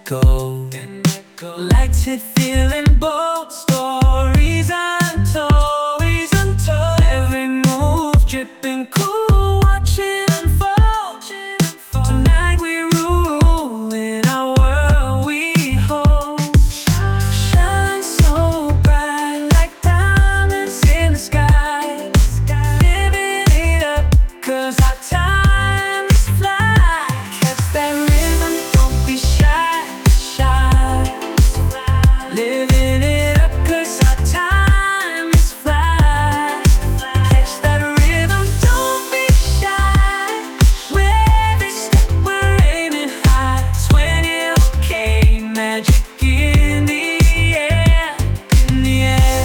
echo, lights hit feeling bold, stories untold, every move dripping cool, watching unfold. Tonight we rule in our world we hold. Shine so bright like diamonds in the sky, living it up 'cause our time is fly. Catch that rhythm, don't be shy, living it up 'cause our time is fly. Catch that rhythm, don't be shy. Every step we're aiming high. 20 okay, magic in the air, in the air.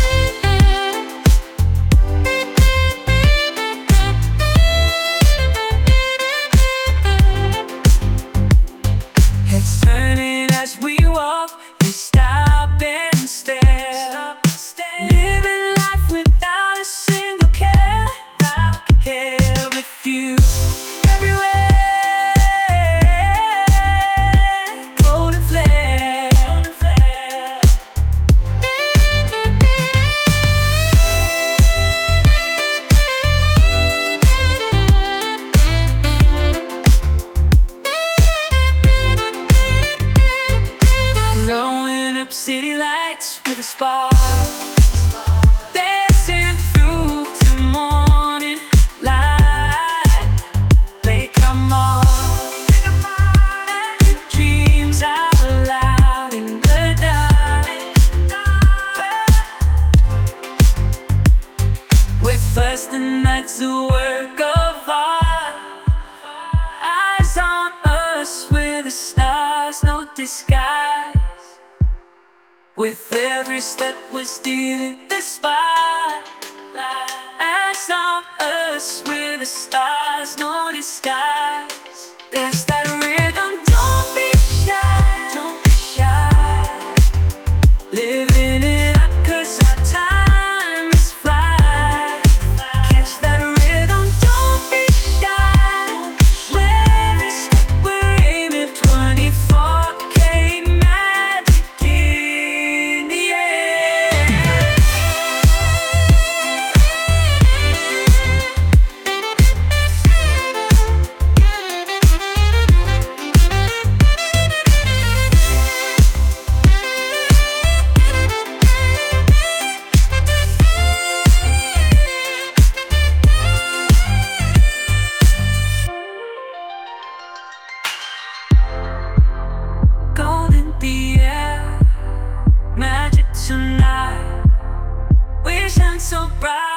Heads turning as we walk, we stop and stare, living life without a single care. Here with you everywhere, golden flare. Blowing up city lights with a spark, dancing through the morning light. They come on, dreams out loud in the dark. With us the night's a work of art. Eyes on us, we're the stars, no disguise. With every step we're stealing the spotlight. Eyes on us, we're the stars, no disguise. There's that rhythm, don't be shy, don't be shy. Living it up 'cause our time is fly. Catch that rhythm, don't be shy. Every step we're aiming, 24K magic in the air. Gold in the air, magic tonight. We shine so bright.